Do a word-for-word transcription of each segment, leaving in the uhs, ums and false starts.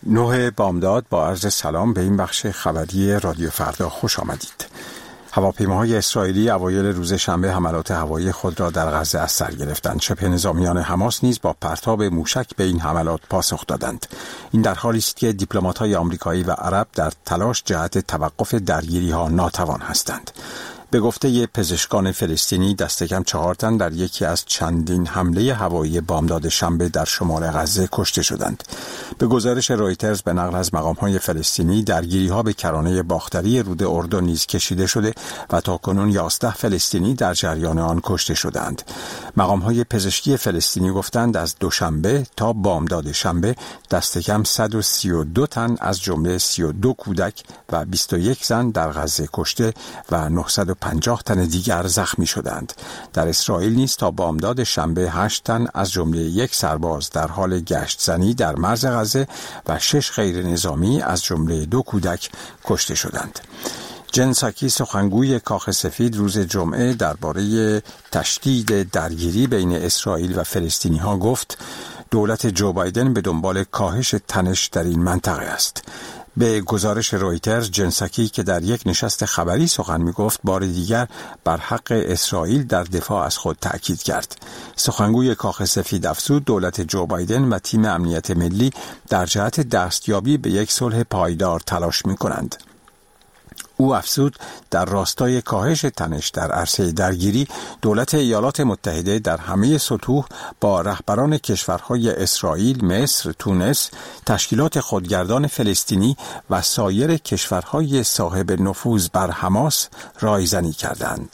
نوح بامداد با عرض سلام به این بخش خبری رادیو فردا خوش آمدید. هواپیماهای اسرائیلی اوایل روز شنبه حملات هوایی خود را در غزه از سر گرفتند. شبه نظامیان حماس نیز با پرتاب موشک به این حملات پاسخ دادند. این در حالی است که دیپلمات‌های آمریکایی و عرب در تلاش جهت توقف درگیری‌ها ناتوان هستند. به گفته پزشکان فلسطینی دست کم چهار تن در یکی از چندین حمله هوایی بامداد شنبه در شمال غزه کشته شدند. به گزارش رویترز به نقل از مقام‌های فلسطینی درگیری‌ها به کرانه باختری رود اردن نیز کشیده شده و تاکنون یازده فلسطینی در جریان آن کشته شدند. مقام‌های پزشکی فلسطینی گفتند از دوشنبه تا بامداد شنبه دست کم صد و سی و دو تن از جمله سی و دو کودک و بیست و یک زن در غزه کشته و نهصد و پنجاه تن دیگر زخمی شدند. در اسرائیل نیز تا بامداد شنبه هشت تن از جمله یک سرباز در حال گشت زنی در مرز غزه و شش غیر نظامی از جمله دو کودک کشته شدند. جن ساکی سخنگوی کاخ سفید روز جمعه درباره تشدید درگیری بین اسرائیل و فلسطینی ها گفت دولت جو بایدن به دنبال کاهش تنش در این منطقه است. به گزارش رویترز جن ساکی که در یک نشست خبری سخن می گفت بار دیگر بر حق اسرائیل در دفاع از خود تأکید کرد. سخنگوی کاخ سفید افزود دولت جو بایدن و تیم امنیت ملی در جهت دستیابی به یک صلح پایدار تلاش می کنند. او افزود در راستای کاهش تنش در عرصه درگیری دولت ایالات متحده در همه سطوح با رهبران کشورهای اسرائیل، مصر، تونس، تشکیلات خودگردان فلسطینی و سایر کشورهای صاحب نفوذ بر حماس رایزنی کردند.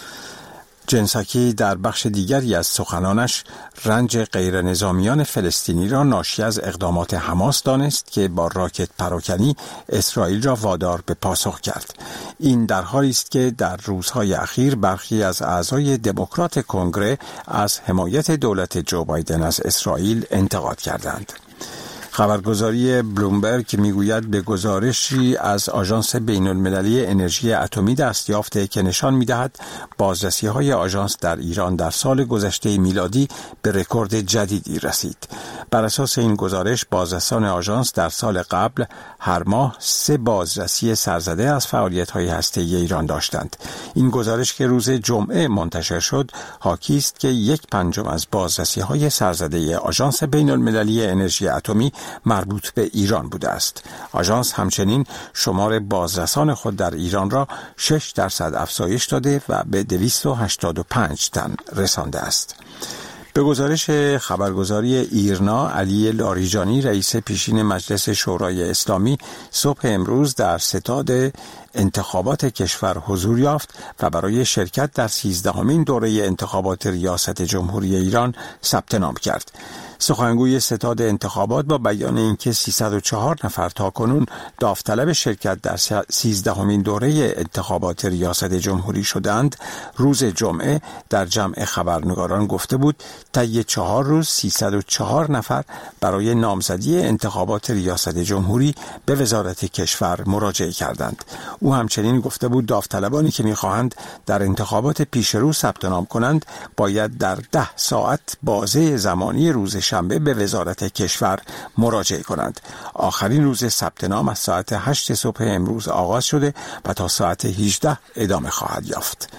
جن ساکی در بخش دیگری از سخنانش رنج غیر نظامیان فلسطینی را ناشی از اقدامات حماس دانست که با راکت پراکنی اسرائیل را وادار به پاسخ کرد. این در حالی است که در روزهای اخیر برخی از اعضای دموکرات کنگره از حمایت دولت جو بایدن از اسرائیل انتقاد کردند. خبرگزاری بلومبرگ میگوید به گزارشی از آژانس بین المللی انرژی اتمی دست یافته که نشان میدهد بازرسی‌های آژانس در ایران در سال گذشته میلادی به رکورد جدیدی رسید. بر اساس این گزارش بازرسان آژانس در سال قبل هر ماه سه بازرسی سرزده از فعالیت‌های هسته‌ای ایران داشتند. این گزارش که روز جمعه منتشر شد حاکی است که یک پنجم از بازرسی‌های سرزده آژانس بین المللی انرژی اتمی مربوط به ایران بوده است. آژانس همچنین شمار بازرسان خود در ایران را شش درصد افزایش داده و به دویست و هشتاد و پنج تن رسانده است. به گزارش خبرگزاری ایرنا، علی لاریجانی رئیس پیشین مجلس شورای اسلامی صبح امروز در ستاد انتخابات کشور حضور یافت و برای شرکت در سیزدهمین دوره انتخابات ریاست جمهوری ایران ثبت نام کرد. سخنگوی ستاد انتخابات با بیان اینکه سیصد و چهار نفر تاکنون داوطلب شرکت در سیزدهمین دوره انتخابات ریاست جمهوری شدند، روز جمعه در جمع خبرنگاران گفته بود طی چهار روز سیصد و چهار نفر برای نامزدی انتخابات ریاست جمهوری به وزارت کشور مراجعه کردند. او همچنین گفته بود داوطلبانی که می‌خواهند در انتخابات پیش رو ثبت نام کنند باید در ده ساعت بازه زمانی روز شنبه به وزارت کشور مراجعه کنند. آخرین روز ثبت نام از ساعت هشت صبح امروز آغاز شده و تا ساعت هجده ادامه خواهد یافت.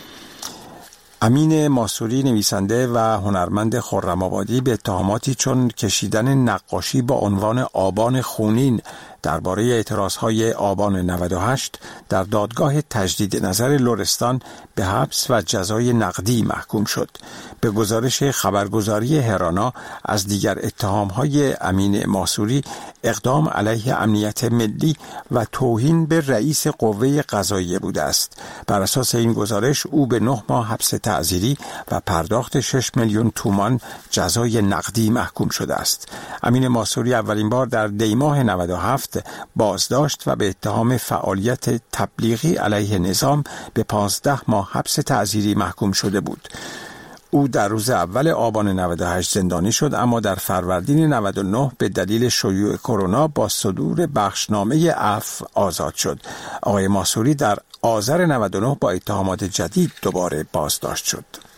امین ماسوری نویسنده و هنرمند خرم‌آبادی به اتهاماتی چون کشیدن نقاشی با عنوان آبان خونین درباره اعتراضهای آبان نود و هشت در دادگاه تجدید نظر لرستان به حبس و جزای نقدی محکوم شد. به گزارش خبرگزاری هرانا از دیگر اتهامهای امین ماسوری اقدام علیه امنیت ملی و توهین به رئیس قوه قضاییه بوده است. بر اساس این گزارش او به نه ماه حبس تعزیری و پرداخت شش میلیون تومان جزای نقدی محکوم شده است. امین ماسوری اولین بار در دی ماه نود و هفت بازداشت و به اتهام فعالیت تبلیغی علیه نظام به پانزده ماه حبس تعزیری محکوم شده بود. او در روز اول آبان نود و هشت زندانی شد، اما در فروردین نود و نه به دلیل شیوع کرونا با صدور بخشنامه عفو آزاد شد. آقای ماسوری در آذر نود و نه با اتهامات جدید دوباره بازداشت شد.